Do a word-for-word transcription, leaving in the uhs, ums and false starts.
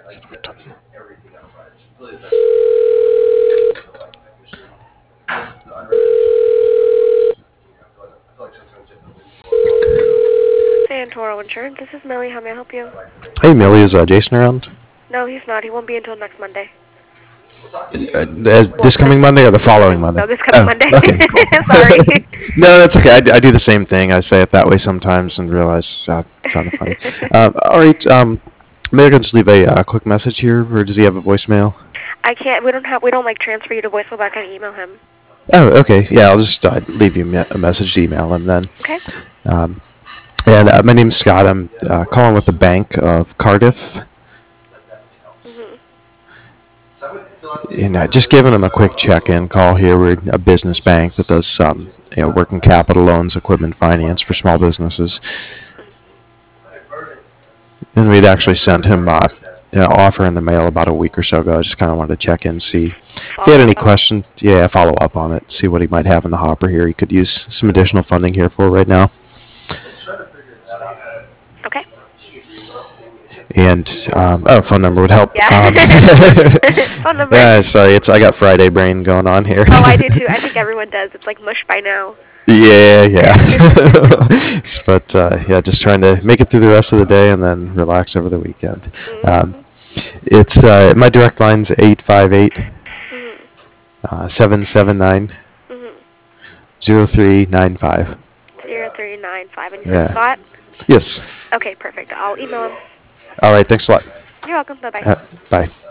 Santoro Insurance. This is Millie. How may I help you? Hey, Millie, is uh, Jason around? No, he's not. He won't be until next Monday. Uh, uh, this coming Monday or the following Monday? No, this coming oh, Monday. Okay, cool. Sorry. No, that's okay. I, d- I do the same thing. I say it that way sometimes and realize uh, it's kind of funny. um, all right. Um, maybe I can just leave a uh, quick message here, or does he have a voicemail? I can't. We don't have. We don't like transfer you to voicemail, but I can email him. Oh, okay. Yeah, I'll just uh, leave you me- a message to email him then. Okay. Um, and uh, my name's Scott. I'm uh, calling with the Bank of Cardiff. Mhm. And uh, just giving them a quick check-in call here. We're a business bank that does um, you know, working capital loans, equipment finance for small businesses. And we'd actually sent him uh, an offer in the mail about a week or so ago. I just kind of wanted to check in, see if he had any questions. Yeah, follow up on it, see what he might have in the hopper here. He could use some additional funding here for right now. Okay. And um, oh, phone number would help. Yeah. Um, Phone number. Yeah, sorry, it's I got Friday brain going on here. Oh, I do too. I think everyone does. It's like mush by now. Yeah, yeah. But uh, yeah, just trying to make it through the rest of the day and then relax over the weekend. Mm-hmm. Um, it's uh, my direct line's eight five eight Mm-hmm. uh, seven seven nine Mm-hmm. zero three nine five. Zero three nine five. And you Yeah. said Scott? Yes. Okay, perfect. I'll email him. All right. Thanks a lot. You're welcome. Bye bye. Uh, bye.